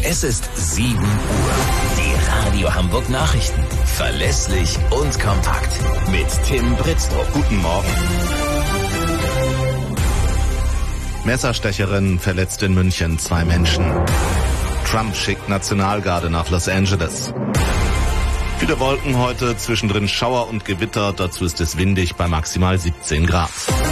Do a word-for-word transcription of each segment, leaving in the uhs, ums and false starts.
Es ist sieben Uhr. Die Radio Hamburg Nachrichten. Verlässlich und kompakt. Mit Tim Britztrup. Guten Morgen. Messerstecherin verletzt in München zwei Menschen. Trump schickt Nationalgarde nach Los Angeles. Viele Wolken heute, zwischendrin Schauer und Gewitter. Dazu ist es windig bei maximal siebzehn Grad.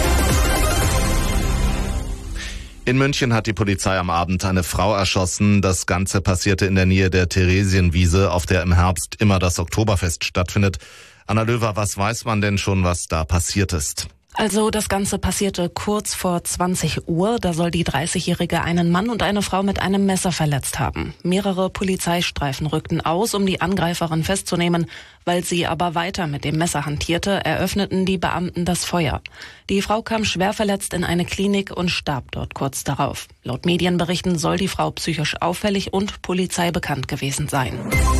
In München hat die Polizei am Abend eine Frau erschossen. Das Ganze passierte in der Nähe der Theresienwiese, auf der im Herbst immer das Oktoberfest stattfindet. Anna Löwer, was weiß man denn schon, was da passiert ist? Also das Ganze passierte kurz vor zwanzig Uhr. Da soll die dreißigjährige einen Mann und eine Frau mit einem Messer verletzt haben. Mehrere Polizeistreifen rückten aus, um die Angreiferin festzunehmen. Weil sie aber weiter mit dem Messer hantierte, eröffneten die Beamten das Feuer. Die Frau kam schwer verletzt in eine Klinik und starb dort kurz darauf. Laut Medienberichten soll die Frau psychisch auffällig und Polizei bekannt gewesen sein.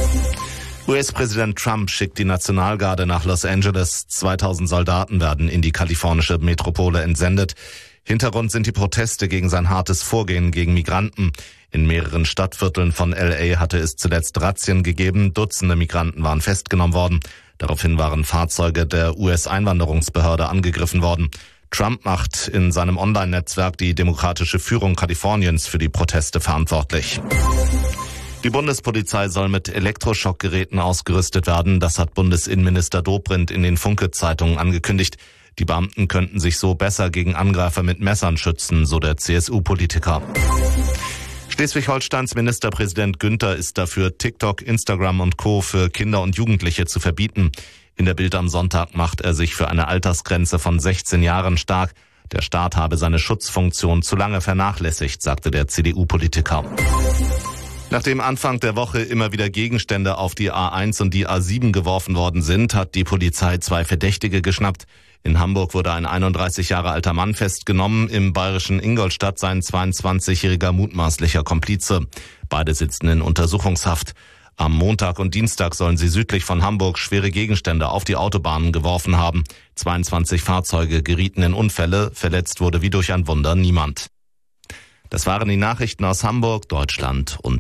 U S-Präsident Trump schickt die Nationalgarde nach Los Angeles. zweitausend Soldaten werden in die kalifornische Metropole entsendet. Hintergrund sind die Proteste gegen sein hartes Vorgehen gegen Migranten. In mehreren Stadtvierteln von L A hatte es zuletzt Razzien gegeben. Dutzende Migranten waren festgenommen worden. Daraufhin waren Fahrzeuge der U S-Einwanderungsbehörde angegriffen worden. Trump macht in seinem Online-Netzwerk die demokratische Führung Kaliforniens für die Proteste verantwortlich. Die Bundespolizei soll mit Elektroschockgeräten ausgerüstet werden. Das hat Bundesinnenminister Dobrindt in den Funke-Zeitungen angekündigt. Die Beamten könnten sich so besser gegen Angreifer mit Messern schützen, so der C S U-Politiker. Schleswig-Holsteins Ministerpräsident Günther ist dafür, TikTok, Instagram und Co. für Kinder und Jugendliche zu verbieten. In der Bild am Sonntag macht er sich für eine Altersgrenze von sechzehn Jahren stark. Der Staat habe seine Schutzfunktion zu lange vernachlässigt, sagte der C D U-Politiker. Nachdem Anfang der Woche immer wieder Gegenstände auf die A eins und die A sieben geworfen worden sind, hat die Polizei zwei Verdächtige geschnappt. In Hamburg wurde ein einunddreißig Jahre alter Mann festgenommen. Im bayerischen Ingolstadt sein zweiundzwanzigjähriger mutmaßlicher Komplize. Beide sitzen in Untersuchungshaft. Am Montag und Dienstag sollen sie südlich von Hamburg schwere Gegenstände auf die Autobahnen geworfen haben. zweiundzwanzig Fahrzeuge gerieten in Unfälle. Verletzt wurde wie durch ein Wunder niemand. Das waren die Nachrichten aus Hamburg, Deutschland und